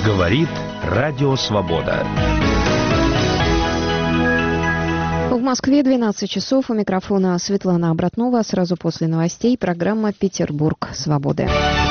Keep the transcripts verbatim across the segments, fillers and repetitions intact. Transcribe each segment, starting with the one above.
Говорит Радио Свобода. В Москве двенадцать часов. У микрофона Светлана Обратнова. Сразу после новостей программа «Петербург. Свободы».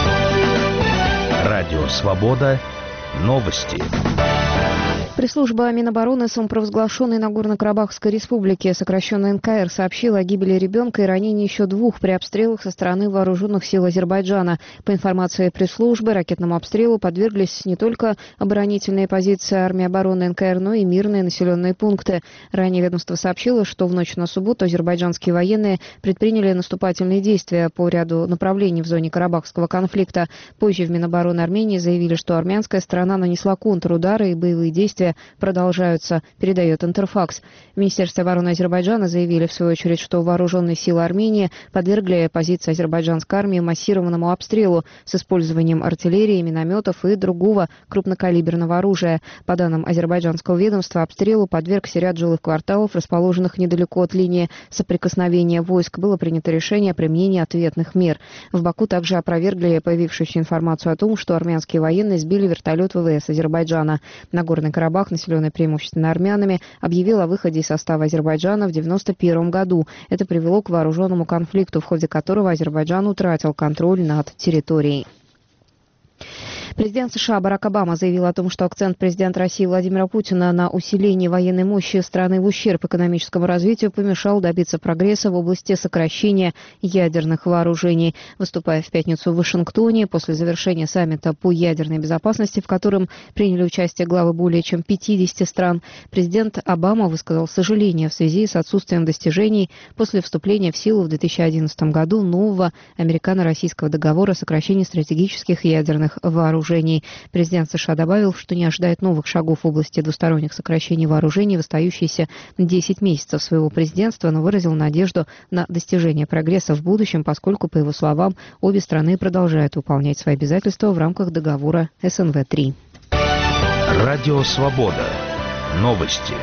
Радио Свобода. Новости. Пресс-служба Минобороны самопровозглашенной Нагорно-Карабахской республики, сокращенно эн ка эр, сообщила о гибели ребенка и ранении еще двух при обстрелах со стороны вооруженных сил Азербайджана. По информации пресс-службы, ракетному обстрелу подверглись не только оборонительные позиции армии обороны эн ка эр, но и мирные населенные пункты. Ранее ведомство сообщило, что в ночь на субботу азербайджанские военные предприняли наступательные действия по ряду направлений в зоне карабахского конфликта. Позже в Минобороны Армении заявили, что армянская сторона нанесла контрудары и боевые действия продолжаются, передает Интерфакс. В Министерстве обороны Азербайджана заявили, в свою очередь, что вооруженные силы Армении подвергли позиции азербайджанской армии массированному обстрелу с использованием артиллерии, минометов и другого крупнокалиберного оружия. По данным азербайджанского ведомства, обстрелу подвергся ряд жилых кварталов, расположенных недалеко от линии соприкосновения войск. Было принято решение о применении ответных мер. В Баку также опровергли появившуюся информацию о том, что армянские военные сбили вертолет вэ вэ эс Азербайджана. Нагорный Карабах, населенный преимущественно армянами, объявил о выходе из состава Азербайджана в девяносто первом году. Это привело к вооруженному конфликту, в ходе которого Азербайджан утратил контроль над территорией. Президент США Барак Обама заявил о том, что акцент президента России Владимира Путина на усилении военной мощи страны в ущерб экономическому развитию помешал добиться прогресса в области сокращения ядерных вооружений. Выступая в пятницу в Вашингтоне после завершения саммита по ядерной безопасности, в котором приняли участие главы более чем пятидесяти стран, президент Обама высказал сожаление в связи с отсутствием достижений после вступления в силу в две тысячи одиннадцатом году нового американо-российского договора о сокращении стратегических ядерных вооружений. Президент США добавил, что не ожидает новых шагов в области двусторонних сокращений вооружений в остающиеся десять месяцев своего президентства, но выразил надежду на достижение прогресса в будущем, поскольку, по его словам, обе страны продолжают выполнять свои обязательства в рамках договора эс эн вэ три. Радио Свобода. Новости.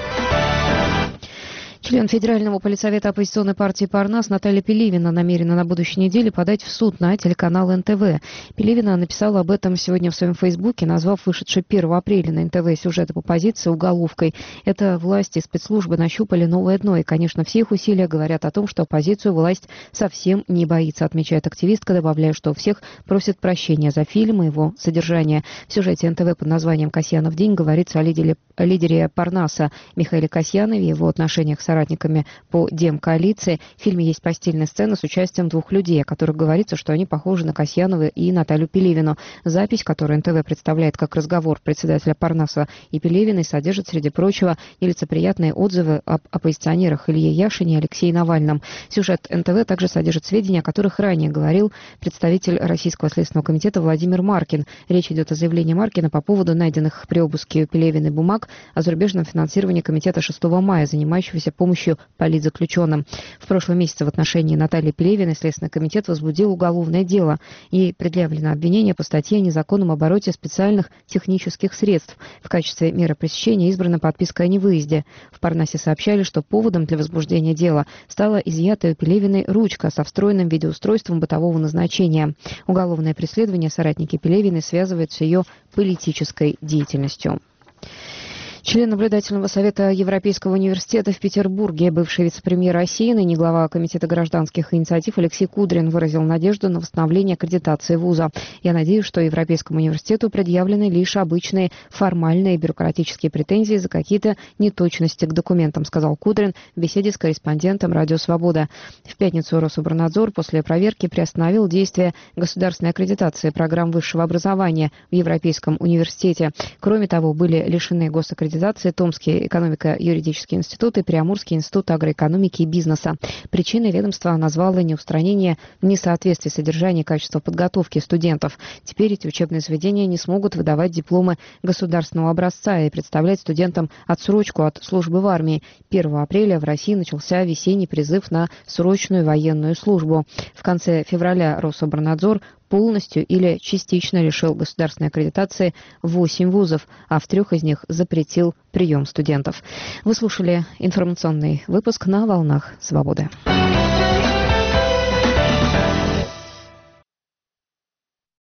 Член Федерального политсовета оппозиционной партии «Парнас» Наталья Пелевина намерена на будущей неделе подать в суд на телеканал эн тэ вэ. Пелевина написала об этом сегодня в своем фейсбуке, назвав вышедший первого апреля на эн тэ вэ сюжет об оппозиции уголовкой. Это власти и спецслужбы нащупали новое дно, и, конечно, все их усилия говорят о том, что оппозицию власть совсем не боится, отмечает активистка, добавляя, что всех просит прощения за фильм и его содержание. В сюжете эн тэ вэ под названием «Касьянов день» говорится о лидере, о лидере Парнаса Михаиле Касьянове, его отношениях с соратниками по демкоалиции. В фильме есть постельная сцена с участием двух людей, о которых говорится, что они похожи на Касьянова и Наталью Пелевину. Запись, которую эн тэ вэ представляет как разговор председателя Парнаса и Пелевиной, содержит, среди прочего, нелицеприятные отзывы об оппозиционерах Илье Яшине и Алексее Навальном. Сюжет эн тэ вэ также содержит сведения, о которых ранее говорил представитель Российского следственного комитета Владимир Маркин. Речь идет о заявлении Маркина по поводу найденных при обыске Пелевиной бумаг о зарубежном финансировании комитета шестого мая, занимающегося помощью политзаключенным. В прошлом месяце в отношении Натальи Пелевиной Следственный комитет возбудил уголовное дело. Ей предъявлено обвинение по статье о незаконном обороте специальных технических средств. В качестве меры пресечения избрана подписка о невыезде. В Парнасе сообщали, что поводом для возбуждения дела стала изъятая у Пелевиной ручка со встроенным видеоустройством бытового назначения. Уголовное преследование соратники Пелевиной связывают с ее политической деятельностью. Член наблюдательного совета Европейского университета в Петербурге, бывший вице-премьер России, ныне глава Комитета гражданских инициатив Алексей Кудрин выразил надежду на восстановление аккредитации вуза. «Я надеюсь, что Европейскому университету предъявлены лишь обычные формальные бюрократические претензии за какие-то неточности к документам», сказал Кудрин в беседе с корреспондентом «Радио Свобода». В пятницу Рособорнадзор после проверки приостановил действие государственной аккредитации программ высшего образования в Европейском университете. Кроме того, были лишены госаккредитации Томский экономико-юридический институт и Приамурский институт агроэкономики и бизнеса. Причиной ведомства назвало неустранение несоответствий содержания и качества подготовки студентов. Теперь эти учебные заведения не смогут выдавать дипломы государственного образца и представлять студентам отсрочку от службы в армии. первого апреля в России начался весенний призыв на срочную военную службу. В конце февраля Рособорнадзор полностью или частично лишил государственной аккредитации восемь вузов, а в трех из них запретил прием студентов. Вы слушали информационный выпуск на «Волнах Свободы».